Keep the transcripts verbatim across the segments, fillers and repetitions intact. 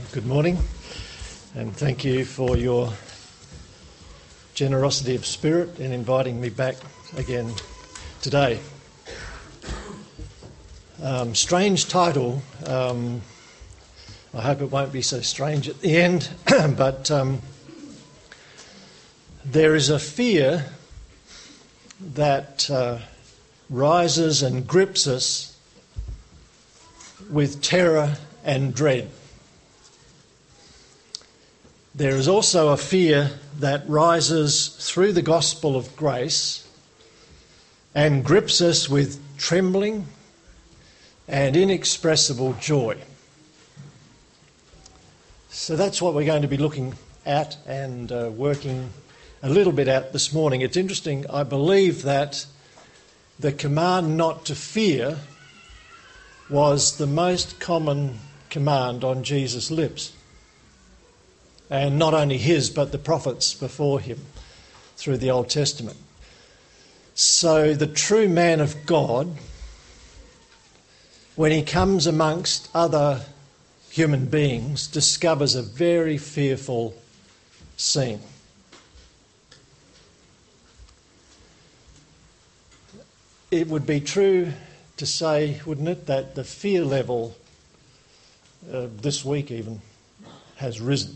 Good morning, and thank you for your generosity of spirit in inviting me back again today. Um, strange title. Um, I hope it won't be so strange at the end, but um, there is a fear that uh, rises and grips us with terror and dread. There is also a fear that rises through the gospel of grace and grips us with trembling and inexpressible joy. So that's what we're going to be looking at and uh, working a little bit at this morning. It's interesting, I believe that the command not to fear was the most common command on Jesus' lips. And not only his, but the prophets before him through the Old Testament. So the true man of God, when he comes amongst other human beings, discovers a very fearful scene. It would be true to say, wouldn't it, that the fear level uh, this week even has risen.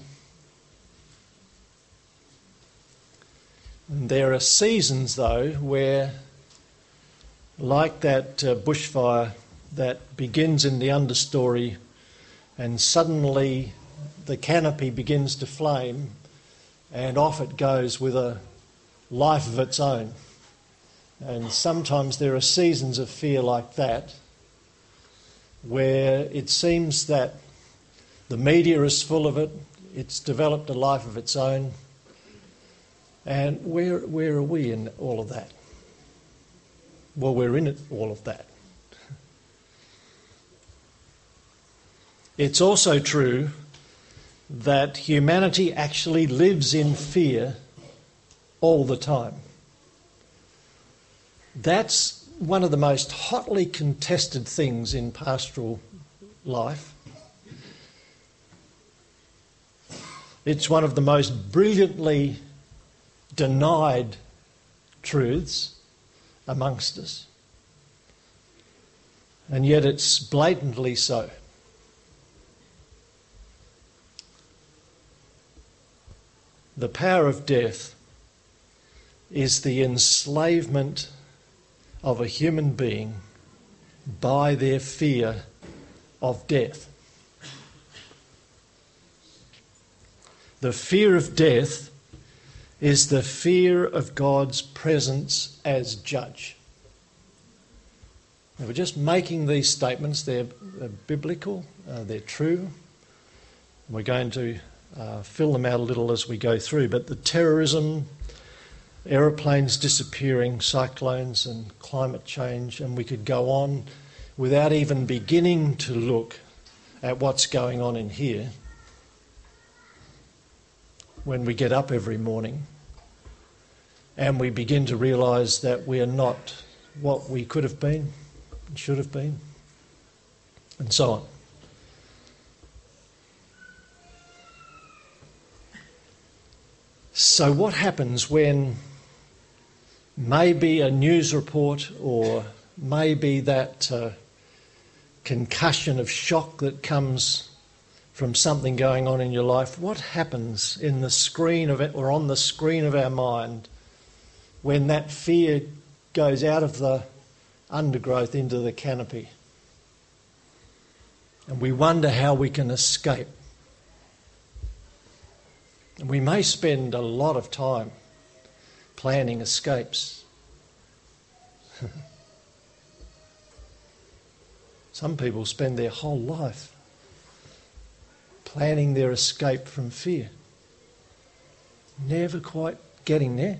And there are seasons, though, where, like that uh, bushfire that begins in the understory and suddenly the canopy begins to flame and off it goes with a life of its own. And sometimes there are seasons of fear like that where it seems that the media is full of it, it's developed a life of its own. And where where are we in all of that? Well, we're in it, all of that. It's also true that humanity actually lives in fear all the time. That's one of the most hotly contested things in pastoral life. It's one of the most brilliantly denied truths amongst us. And yet it's blatantly so. The power of death is the enslavement of a human being by their fear of death. The fear of death is the fear of God's presence as judge. Now, we're just making these statements. They're, they're biblical, uh, they're true. We're going to uh, fill them out a little as we go through. But the terrorism, aeroplanes disappearing, cyclones and climate change, and we could go on without even beginning to look at what's going on in here. When we get up every morning and we begin to realise that we are not what we could have been, should have been, and so on. So what happens when maybe a news report or maybe that uh, concussion of shock that comes from something going on in your life, what happens in the screen of it or on the screen of our mind when that fear goes out of the undergrowth into the canopy? And we wonder how we can escape. And we may spend a lot of time planning escapes. Some people spend their whole life planning their escape from fear. Never quite getting there.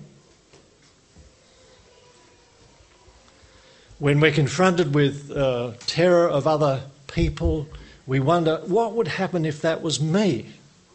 When we're confronted with uh, terror of other people, we wonder, what would happen if that was me?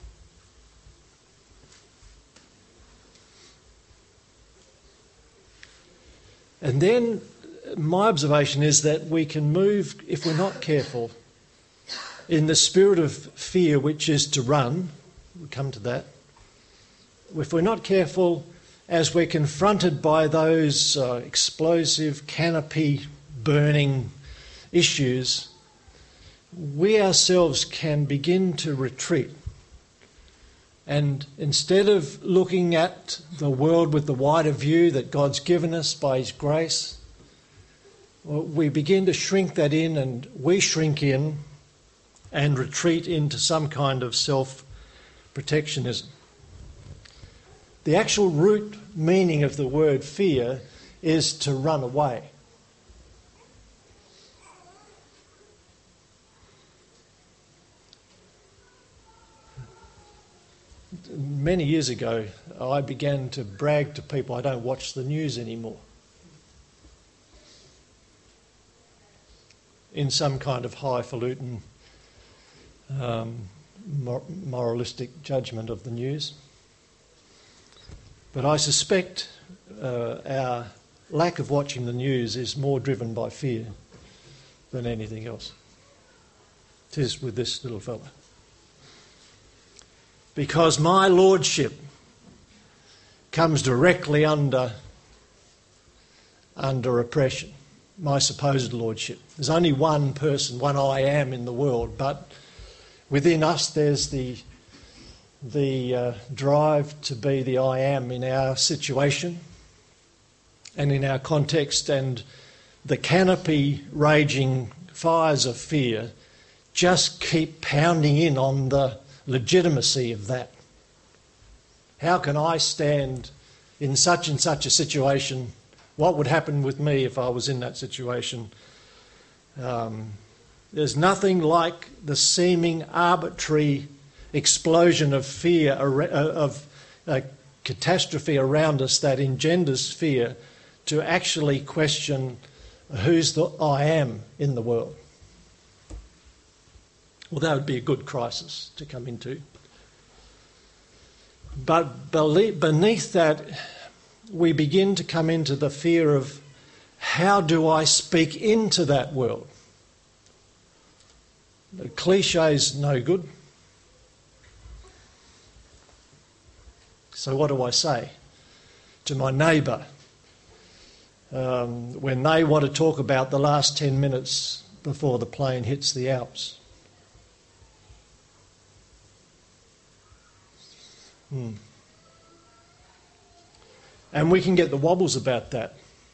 And then my observation is that we can move, if we're not careful, in the spirit of fear, which is to run, we'll come to that, if we're not careful, as we're confronted by those uh, explosive, canopy burning issues, we ourselves can begin to retreat. And instead of looking at the world with the wider view that God's given us by His grace, well, we begin to shrink that in, and we shrink in and retreat into some kind of self-protectionism. The actual root meaning of the word fear is to run away. Many years ago, I began to brag to people I don't watch the news anymore, in some kind of highfalutin um, mor- moralistic judgment of the news. But I suspect uh, our lack of watching the news is more driven by fear than anything else. It is with this little fella. Because my lordship comes directly under, under oppression, my supposed lordship. There's only one person, one I am in the world, but within us there's the the uh, drive to be the I am in our situation and in our context, and the canopy raging fires of fear just keep pounding in on the legitimacy of that. How can I stand in such and such a situation? What would happen with me if I was in that situation? Um, there's nothing like the seeming arbitrary explosion of fear, of uh, catastrophe around us that engenders fear, to actually question who's the I am in the world. Well, that would be a good crisis to come into. But beneath that, we begin to come into the fear of, how do I speak into that world? The cliche's no good. So what do I say to my neighbour um, when they want to talk about the last ten minutes before the plane hits the Alps? Hmm. And we can get the wobbles about that.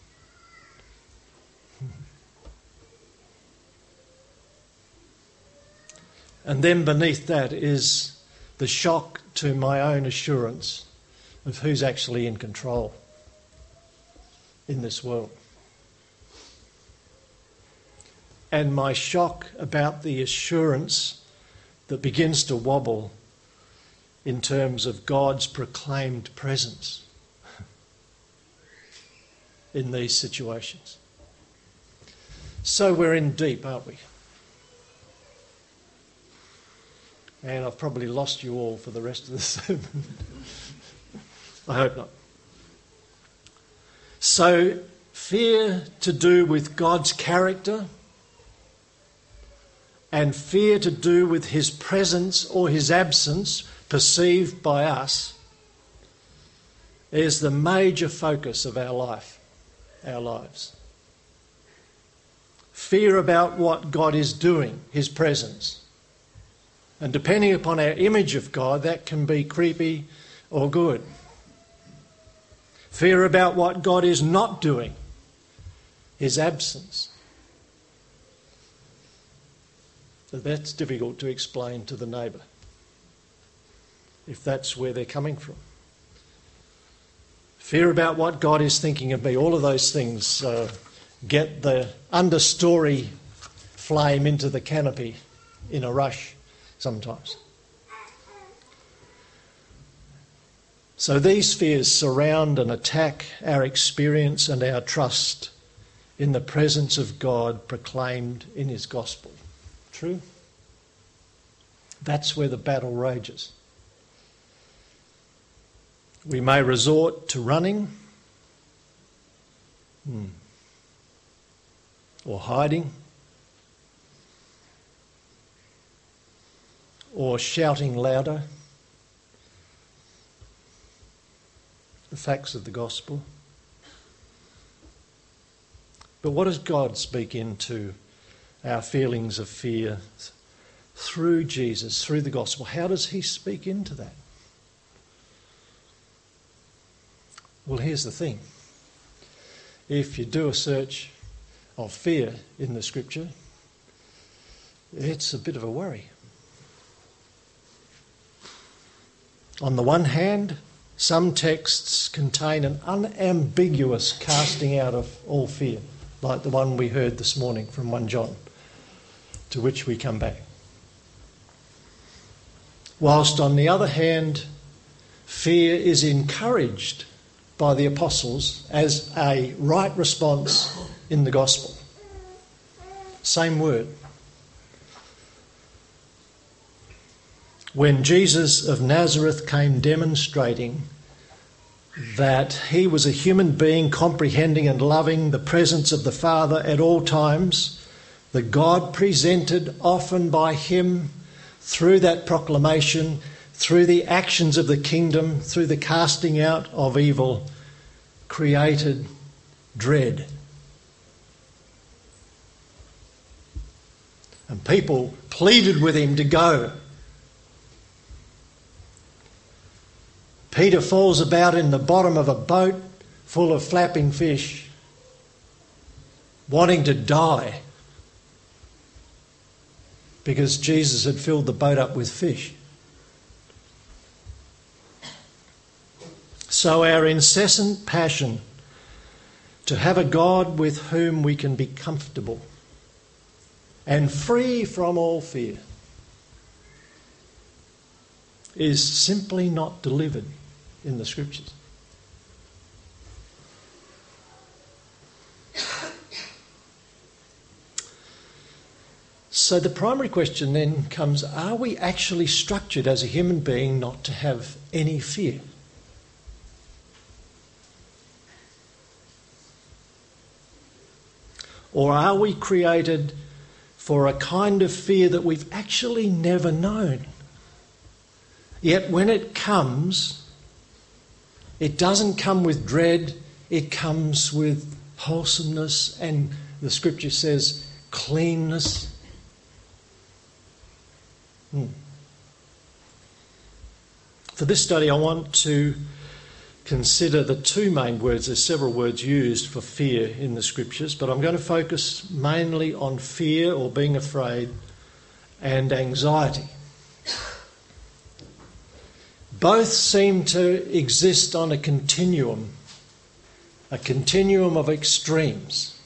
And then beneath that is the shock to my own assurance of who's actually in control in this world. And my shock about the assurance that begins to wobble in terms of God's proclaimed presence in these situations. So we're in deep, aren't we? And I've probably lost you all for the rest of the sermon. I hope not. So, fear to do with God's character, and fear to do with His presence or His absence perceived by us, is the major focus of our life, our lives. Fear about what God is doing, His presence. And depending upon our image of God, that can be creepy or good. Fear about what God is not doing, His absence. So that's difficult to explain to the neighbour, if that's where they're coming from. Fear about what God is thinking of me. All of those things uh, get the understory flame into the canopy in a rush sometimes. So these fears surround and attack our experience and our trust in the presence of God proclaimed in His gospel. True? That's where the battle rages. We may resort to running hmm, or hiding or shouting louder the facts of the gospel. But what does God speak into our feelings of fear through Jesus, through the gospel? How does he speak into that? Well, here's the thing. If you do a search of fear in the scripture, it's a bit of a worry. On the one hand, some texts contain an unambiguous casting out of all fear, like the one we heard this morning from First John, to which we come back. Whilst on the other hand, fear is encouraged by the apostles as a right response in the gospel. Same word. When Jesus of Nazareth came demonstrating that he was a human being comprehending and loving the presence of the Father at all times, the God presented often by him through that proclamation, through the actions of the kingdom, through the casting out of evil, created dread. And people pleaded with him to go. Peter falls about in the bottom of a boat full of flapping fish, wanting to die because Jesus had filled the boat up with fish. So our incessant passion to have a God with whom we can be comfortable and free from all fear is simply not delivered in the scriptures. So the primary question then comes, are we actually structured as a human being not to have any fear? Or are we created for a kind of fear that we've actually never known? Yet when it comes, it doesn't come with dread, it comes with wholesomeness and, the scripture says, cleanness. Hmm. For this study, I want to consider the two main words. There's several words used for fear in the scriptures, but I'm going to focus mainly on fear or being afraid and anxiety. Both seem to exist on a continuum, a continuum of extremes.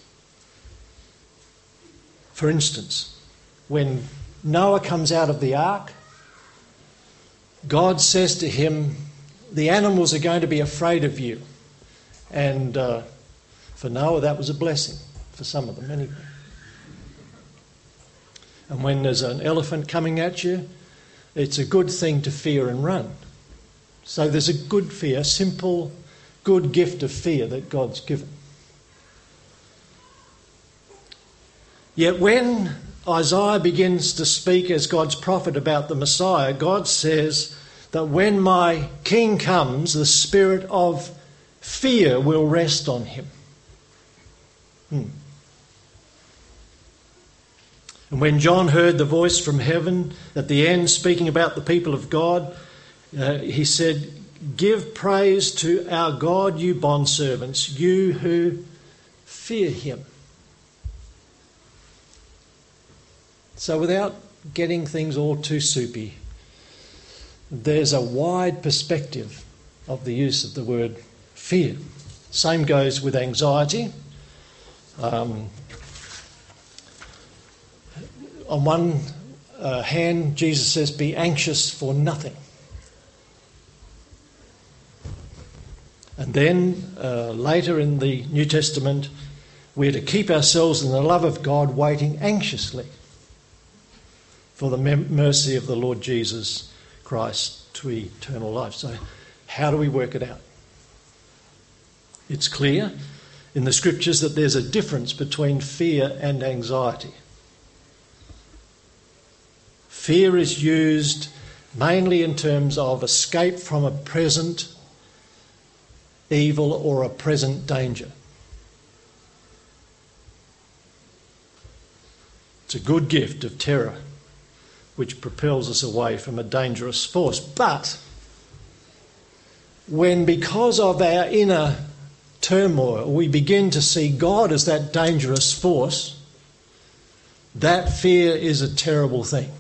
For instance, when Noah comes out of the ark, God says to him, the animals are going to be afraid of you. And uh, for Noah, that was a blessing, for some of them anyway. And when there's an elephant coming at you, it's a good thing to fear and run. So there's a good fear, simple, good gift of fear that God's given. Yet when Isaiah begins to speak as God's prophet about the Messiah, God says that when my king comes, the spirit of fear will rest on him. Hmm. And when John heard the voice from heaven at the end speaking about the people of God, uh, he said, give praise to our God, you bondservants, you who fear him. So without getting things all too soupy, there's a wide perspective of the use of the word fear. Same goes with anxiety. Um, on one uh, hand, Jesus says, be anxious for nothing. And then uh, later in the New Testament, we're to keep ourselves in the love of God, waiting anxiously for the mercy of the Lord Jesus Christ to eternal life. So how do we work it out? It's clear in the scriptures that there's a difference between fear and anxiety. Fear is used mainly in terms of escape from a present evil or a present danger. It's a good gift of terror, which propels us away from a dangerous force. But when, because of our inner turmoil, we begin to see God as that dangerous force, that fear is a terrible thing.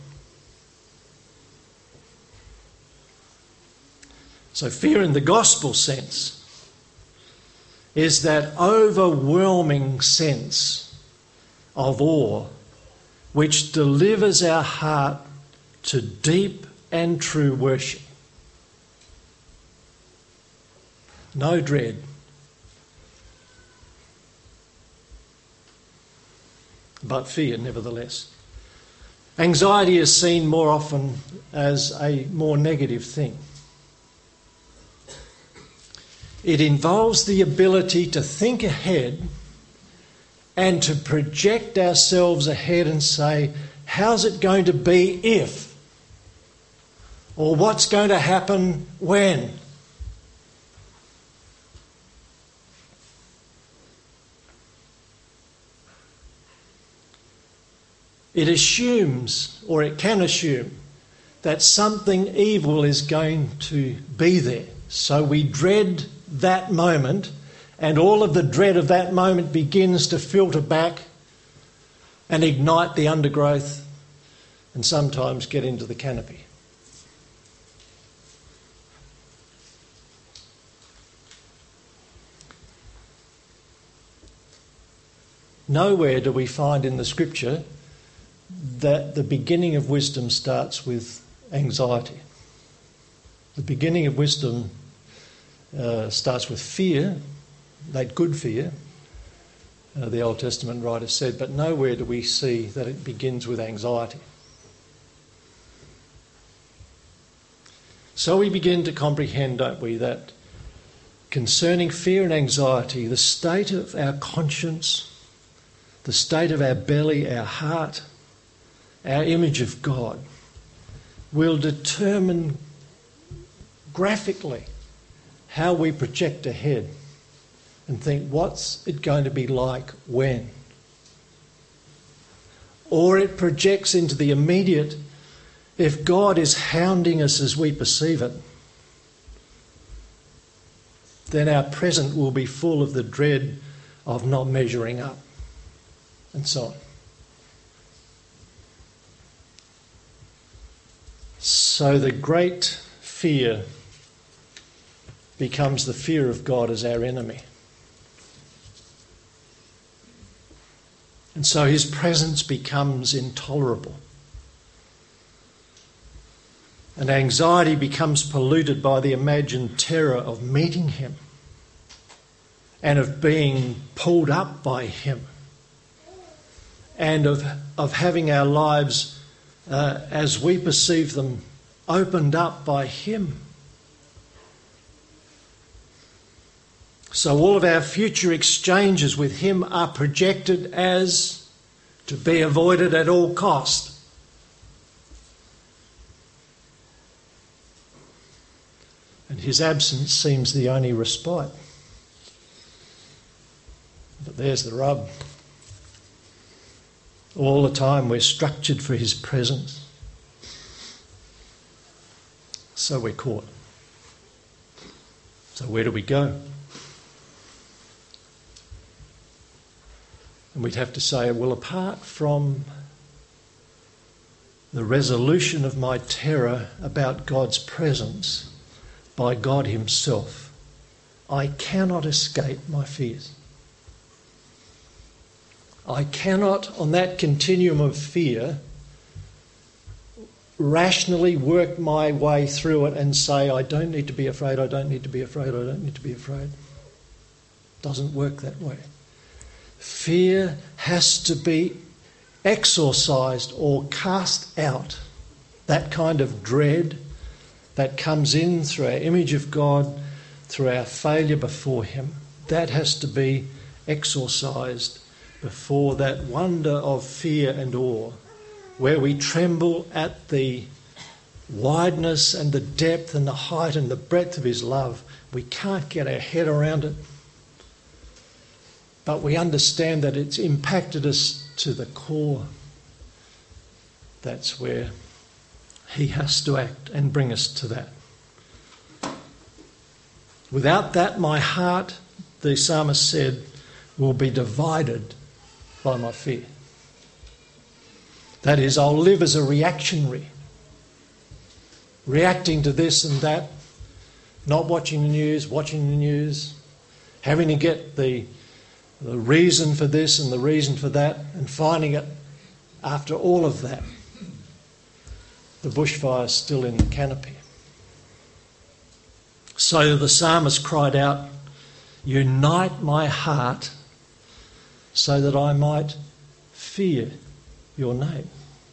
So fear in the gospel sense is that overwhelming sense of awe which delivers our heart to deep and true worship. No dread, but fear nevertheless. Anxiety is seen more often as a more negative thing. It involves the ability to think ahead and to project ourselves ahead and say, how's it going to be if? Or what's going to happen when? It assumes, or it can assume, that something evil is going to be there. So we dread that moment, and all of the dread of that moment begins to filter back and ignite the undergrowth and sometimes get into the canopy. Nowhere do we find in the scripture that the beginning of wisdom starts with anxiety. The beginning of wisdom uh, starts with fear, that good fear, uh, the Old Testament writer said, but nowhere do we see that it begins with anxiety. So we begin to comprehend, don't we, that concerning fear and anxiety, the state of our conscience, the state of our belly, our heart, our image of God, will determine graphically how we project ahead and think, what's it going to be like when? Or it projects into the immediate, if God is hounding us as we perceive it, then our present will be full of the dread of not measuring up, and so on. So the great fear becomes the fear of God as our enemy. And so his presence becomes intolerable. And anxiety becomes polluted by the imagined terror of meeting him and of being pulled up by him and of, of having our lives uh, as we perceive them opened up by him. So all of our future exchanges with him are projected as to be avoided at all cost. And his absence seems the only respite. But there's the rub. All the time we're structured for his presence. So we're caught. So where do we go? And we'd have to say, well, apart from the resolution of my terror about God's presence by God himself, I cannot escape my fears. I cannot, on that continuum of fear, rationally work my way through it and say, I don't need to be afraid, I don't need to be afraid, I don't need to be afraid. It doesn't work that way. Fear has to be exorcised or cast out. That kind of dread that comes in through our image of God, through our failure before him, that has to be exorcised before that wonder of fear and awe where we tremble at the wideness and the depth and the height and the breadth of his love. We can't get our head around it. But we understand that it's impacted us to the core. That's where he has to act and bring us to that. Without that, my heart, the psalmist said, will be divided by my fear. That is, I'll live as a reactionary, reacting to this and that, not watching the news, watching the news, having to get the, the reason for this and the reason for that, and finding it after all of that, the bushfire is still in the canopy. So the psalmist cried out, unite my heart so that I might fear your name.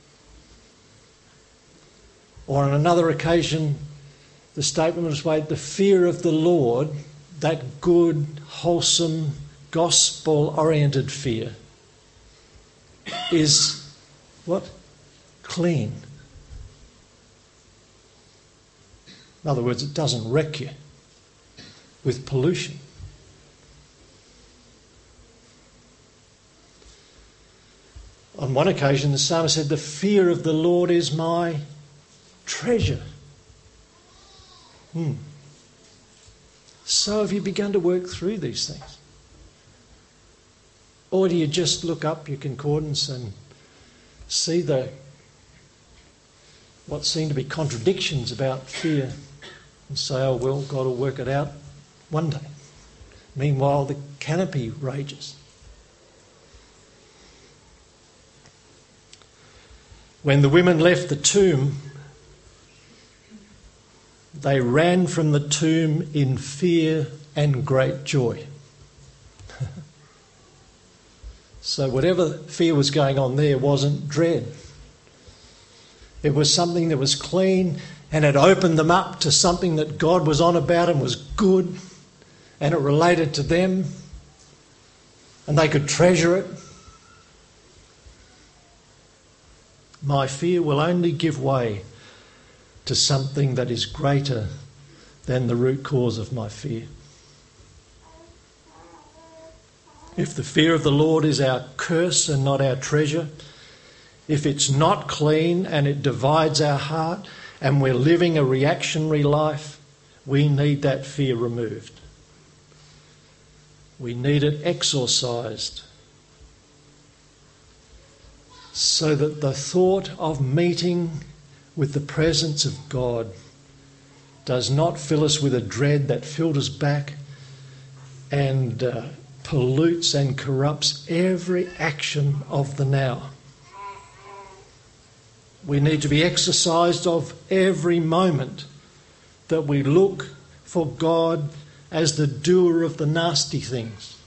Or on another occasion, the statement was made, the fear of the Lord, that good, wholesome, gospel-oriented fear, is what? Clean. In other words, it doesn't wreck you with pollution. On one occasion, the psalmist said, the fear of the Lord is my treasure. Hmm. So have you begun to work through these things? Or do you just look up your concordance and see the what seem to be contradictions about fear and say, oh well, God will work it out one day. Meanwhile, the canopy rages. When the women left the tomb, they ran from the tomb in fear and great joy. So whatever fear was going on there wasn't dread. It was something that was clean and it opened them up to something that God was on about and was good, and it related to them and they could treasure it. My fear will only give way to something that is greater than the root cause of my fear. If the fear of the Lord is our curse and not our treasure, if it's not clean and it divides our heart and we're living a reactionary life, we need that fear removed. We need it exorcised so that the thought of meeting with the presence of God does not fill us with a dread that filters back and uh, pollutes and corrupts every action of the now. We need to be exercised of every moment that we look for God as the doer of the nasty things.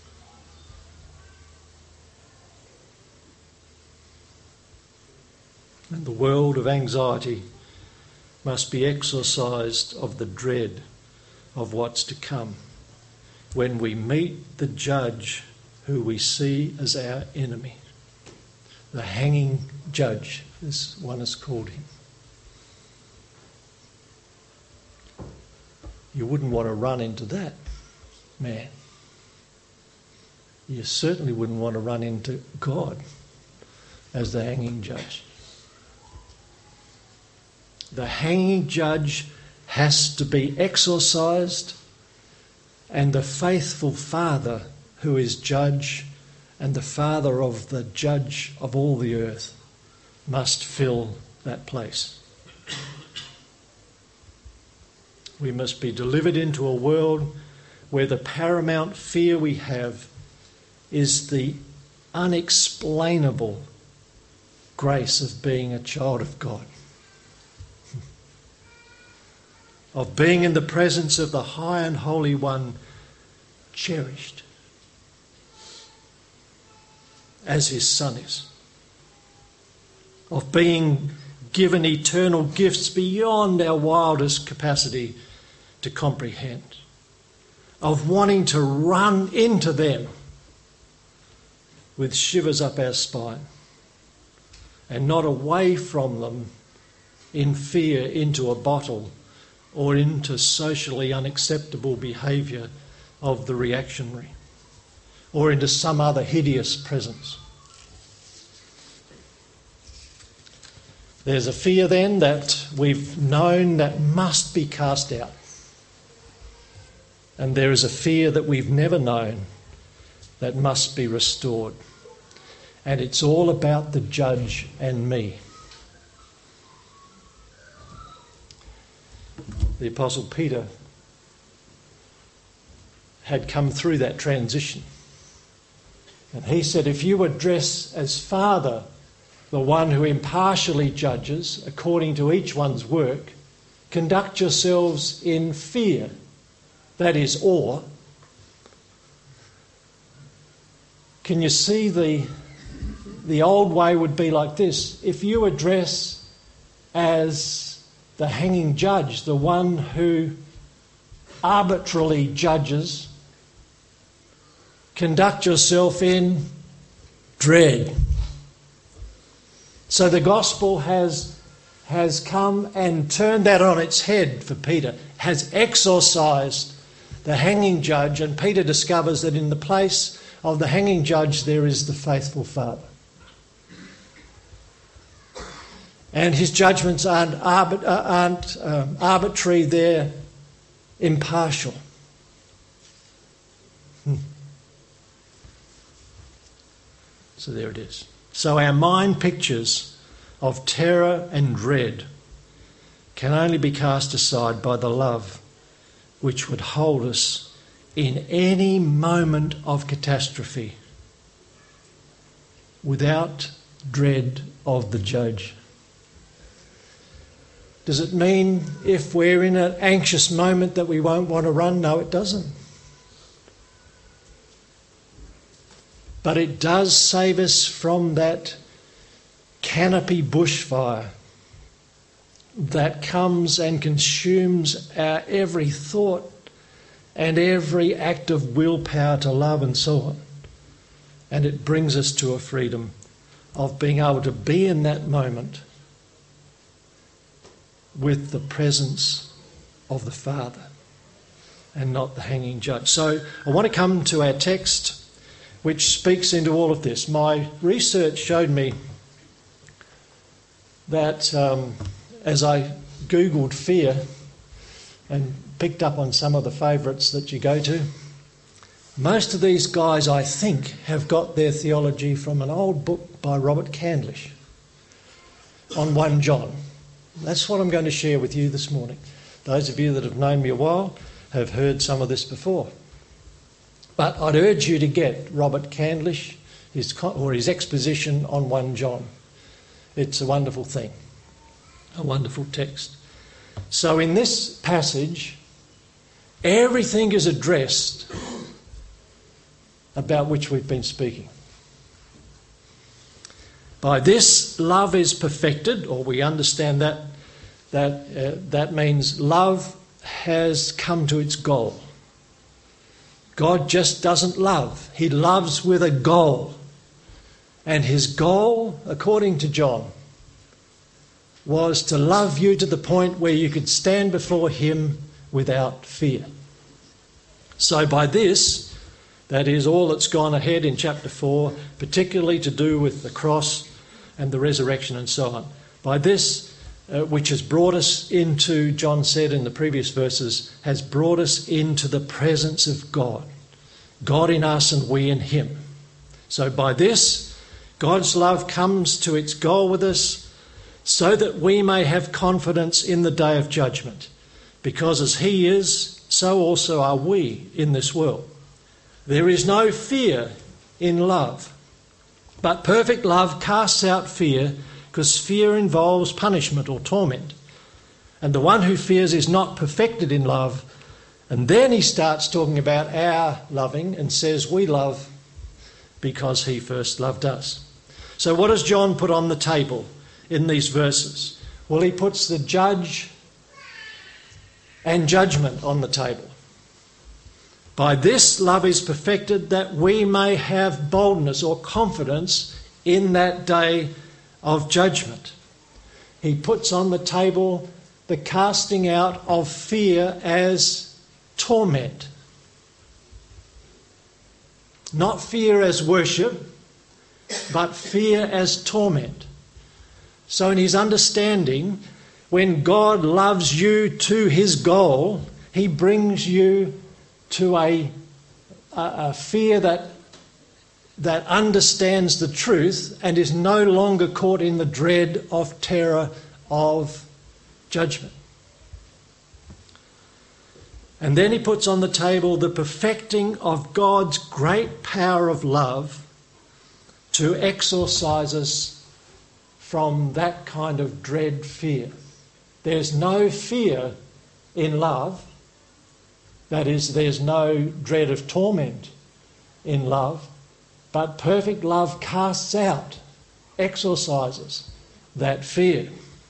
And the world of anxiety must be exorcised of the dread of what's to come when we meet the judge who we see as our enemy. The hanging judge, as one has called him. You wouldn't want to run into that man. You certainly wouldn't want to run into God as the hanging judge. The hanging judge has to be exorcised, and the faithful Father who is judge and the Father of the judge of all the earth must fill that place. We must be delivered into a world where the paramount fear we have is the unexplainable grace of being a child of God, of being in the presence of the High and Holy One, cherished as his Son is, of being given eternal gifts beyond our wildest capacity to comprehend, of wanting to run into them with shivers up our spine and not away from them in fear into a bottle or into socially unacceptable behaviour of the reactionary or into some other hideous presence. There's a fear then that we've known that must be cast out. And there is a fear that we've never known that must be restored. And it's all about the judge and me. The Apostle Peter had come through that transition. And he said, if you address as Father the one who impartially judges according to each one's work, conduct yourselves in fear, that is awe. Can you see the, the old way would be like this? If you address as the hanging judge, the one who arbitrarily judges, conduct yourself in dread. So the gospel has, has come and turned that on its head for Peter, has exorcised the hanging judge, and Peter discovers that in the place of the hanging judge there is the faithful Father. And his judgments aren't, arbit- aren't um, arbitrary, they're impartial. Hmm. So there it is. So our mind pictures of terror and dread can only be cast aside by the love which would hold us in any moment of catastrophe without dread of the judge. Does it mean if we're in an anxious moment that we won't want to run? No, it doesn't. But it does save us from that canopy bushfire that comes and consumes our every thought and every act of willpower to love and so on. And it brings us to a freedom of being able to be in that moment with the presence of the Father and not the hanging judge. So I want to come to our text, which speaks into all of this. My research showed me that um, as I Googled fear and picked up on some of the favourites that you go to, most of these guys, I think, have got their theology from an old book by Robert Candlish on First John. That's what I'm going to share with you this morning. Those of you that have known me a while have heard some of this before. But I'd urge you to get Robert Candlish, his, or his exposition on First John. It's a wonderful thing, a wonderful text. So in this passage, everything is addressed about which we've been speaking. By this, love is perfected, or we understand that that uh, that means love has come to its goal. God just doesn't love. He loves with a goal. And his goal, according to John, was to love you to the point where you could stand before him without fear. So by this, that is all that's gone ahead in chapter four, particularly to do with the cross and the resurrection and so on. By this, uh, which has brought us into, John said in the previous verses, has brought us into the presence of God. God in us and we in him. So by this, God's love comes to its goal with us so that we may have confidence in the day of judgment. Because as he is, so also are we in this world. There is no fear in love, but perfect love casts out fear, because fear involves punishment or torment. And the one who fears is not perfected in love. And then he starts talking about our loving and says we love because he first loved us. So what does John put on the table in these verses? Well, he puts the judge and judgment on the table. By this love is perfected, that we may have boldness or confidence in that day of judgment. He puts on the table the casting out of fear as torment. Not fear as worship, but fear as torment. So in his understanding, when God loves you to his goal, he brings you to a, a, a fear that, that understands the truth and is no longer caught in the dread of terror of judgment. And then he puts on the table the perfecting of God's great power of love to exorcise us from that kind of dread fear. There's no fear in love. That is, there's no dread of torment in love. But perfect love casts out, exorcises that fear.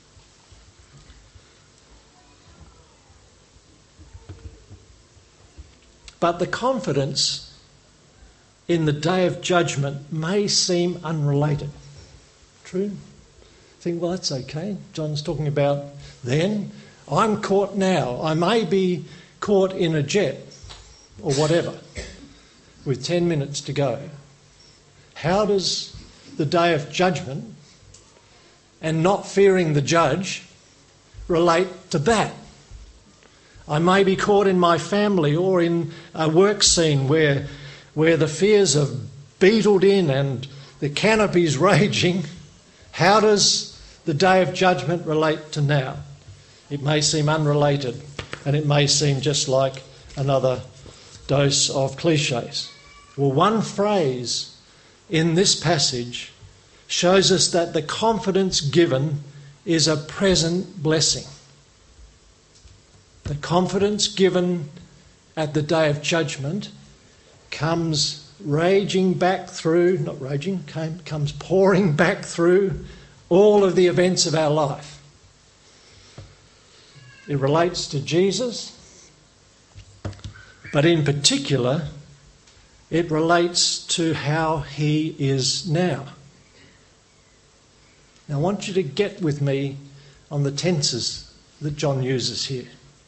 But the confidence in the day of judgment may seem unrelated. True? Think, well, that's okay. John's talking about then. I'm caught now. I may be caught in a jet or whatever with ten minutes to go. How does the day of judgment and not fearing the judge relate to that? I may be caught in my family or in a work scene where, where the fears have beetled in and the canopy's raging. How does the day of judgment relate to now? It may seem unrelated, and it may seem just like another dose of cliches. Well, one phrase in this passage shows us that the confidence given is a present blessing. The confidence given at the day of judgment comes raging back through, not raging, came, comes pouring back through all of the events of our life. It relates to Jesus, but in particular, it relates to how he is now. Now, I want you to get with me on the tenses that John uses here.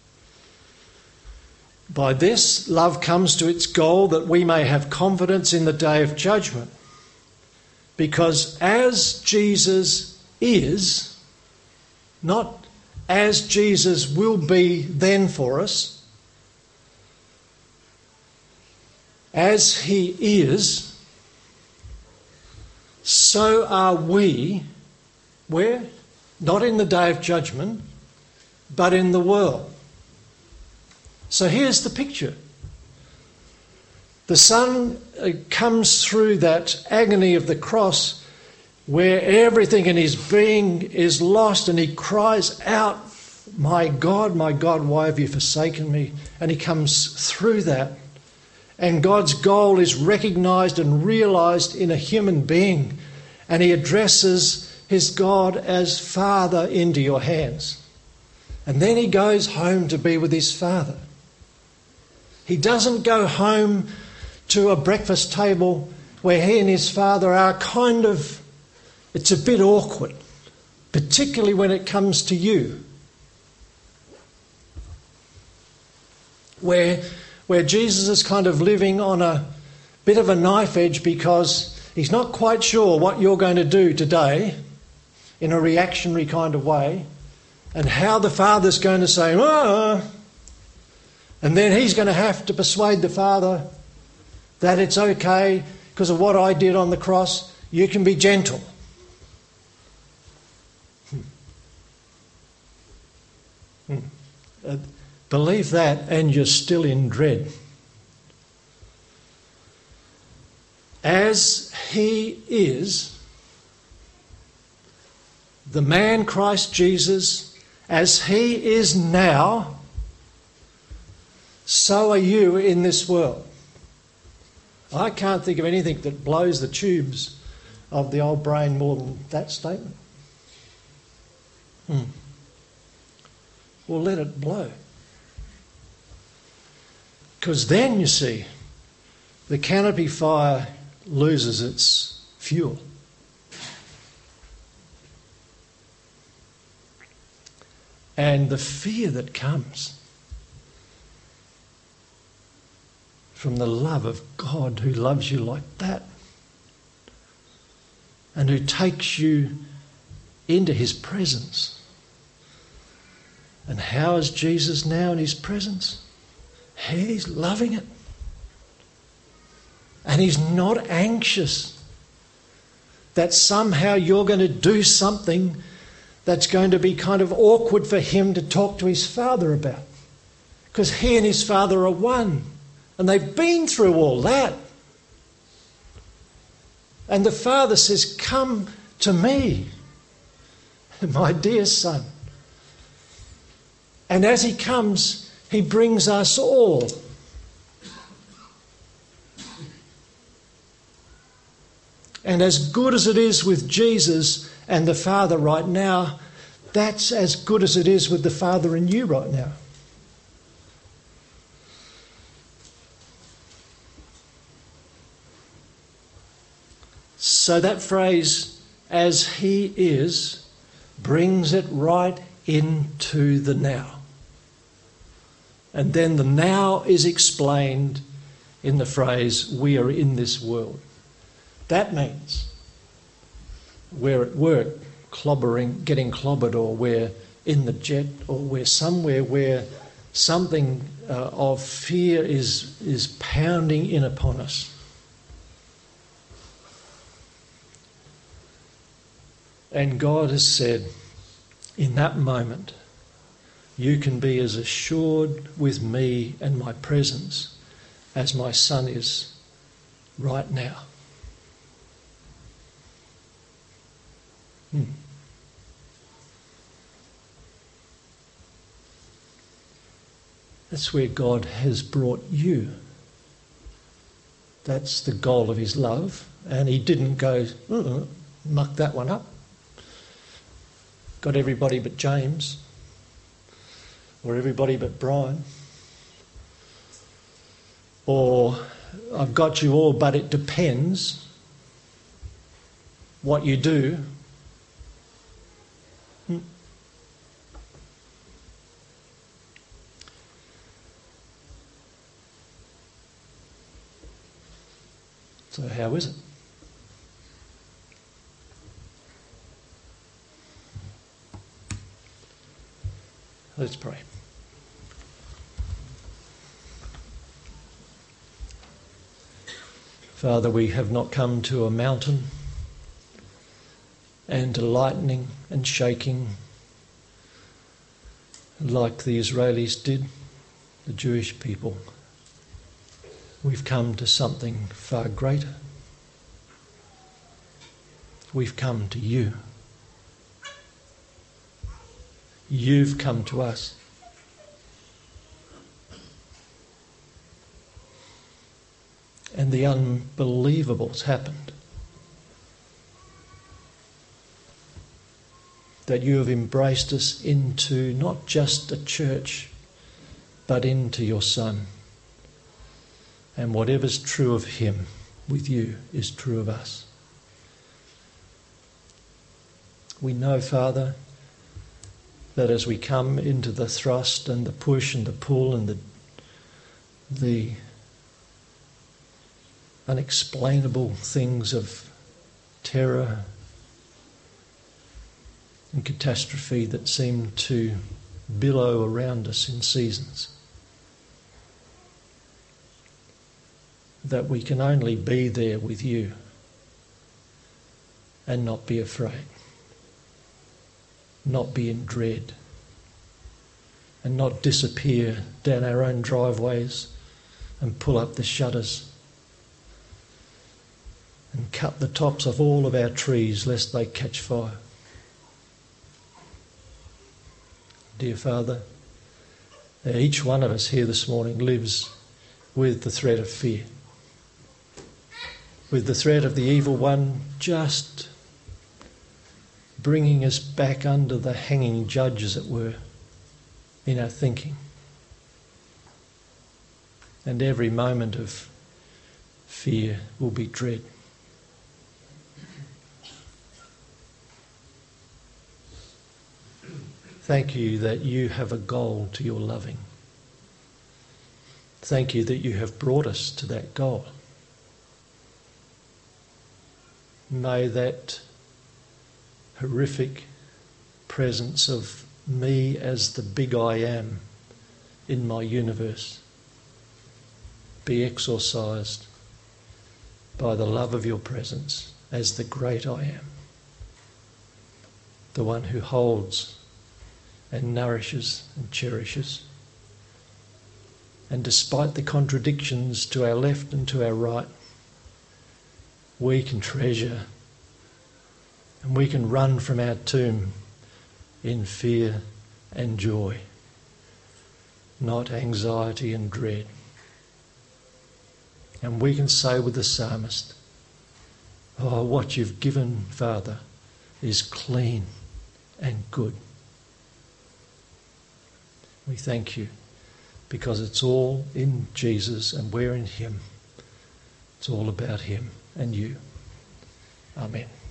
By this, love comes to its goal that we may have confidence in the day of judgment. Because as Jesus is, not as Jesus will be then for us, as he is, so are we, where? Not in the day of judgment, but in the world. So here's the picture. The Son comes through that agony of the cross where everything in his being is lost, and he cries out, "My God, my God, why have you forsaken me?" And he comes through that. And God's goal is recognised and realised in a human being. And he addresses his God as Father into your hands. And then he goes home to be with his Father. He doesn't go home to a breakfast table where he and his Father are kind of, it's a bit awkward, particularly when it comes to you. Where, where Jesus is kind of living on a bit of a knife edge because he's not quite sure what you're going to do today in a reactionary kind of way, and how the Father's going to say, "Ah," and then he's going to have to persuade the Father that it's okay because of what I did on the cross. You can be gentle. Hmm. Hmm. Uh, believe that and you're still in dread. As he is, the man Christ Jesus, as he is now, so are you in this world. I can't think of anything that blows the tubes of the old brain more than that statement. Hmm. Well, let it blow. Because then, you see, the canopy fire loses its fuel. And the fear that comes from the love of God who loves you like that and who takes you into his presence. And how is Jesus now in his presence? He's loving it. And he's not anxious that somehow you're going to do something that's going to be kind of awkward for him to talk to his Father about. Because he and his Father are one. And they've been through all that. And the Father says, "Come to me, my dear Son." And as he comes, he brings us all. And as good as it is with Jesus and the Father right now, that's as good as it is with the Father and you right now. So that phrase, "as he is," brings it right into the now. And then the now is explained in the phrase, "we are in this world." That means we're at work, clobbering, getting clobbered, or we're in the jet, or we're somewhere where something uh, of fear is, is pounding in upon us. And God has said, in that moment, you can be as assured with me and my presence as my Son is right now. Hmm. That's where God has brought you. That's the goal of his love. And he didn't go, uh-uh, muck that one up. Got everybody but James. Or everybody but Brian. Or I've got you all, but it depends what you do. Hmm. So how is it? Let's pray. Father, we have not come to a mountain and to lightning and shaking like the Israelis did, the Jewish people. We've come to something far greater. We've come to you. You've come to us. And the unbelievable's happened. That you have embraced us into not just a church, but into your Son. And whatever's true of him with you is true of us. We know, Father, that as we come into the thrust and the push and the pull and the, the unexplainable things of terror and catastrophe that seem to billow around us in seasons, that we can only be there with you and not be afraid, not be in dread, and not disappear down our own driveways and pull up the shutters and cut the tops of all of our trees lest they catch fire. Dear Father, each one of us here this morning lives with the threat of fear, with the threat of the evil one just bringing us back under the hanging judge, as it were, in our thinking. And every moment of fear will be dread. Thank you that you have a goal to your loving. Thank you that you have brought us to that goal. May that horrific presence of me as the big I am in my universe be exorcised by the love of your presence as the great I am, the one who holds and nourishes and cherishes. And despite the contradictions to our left and to our right, we can treasure and we can run from our tomb in fear and joy, not anxiety and dread. And we can say with the psalmist, oh, what you've given, Father, is clean and good. We thank you because it's all in Jesus and we're in him. It's all about him and you. Amen.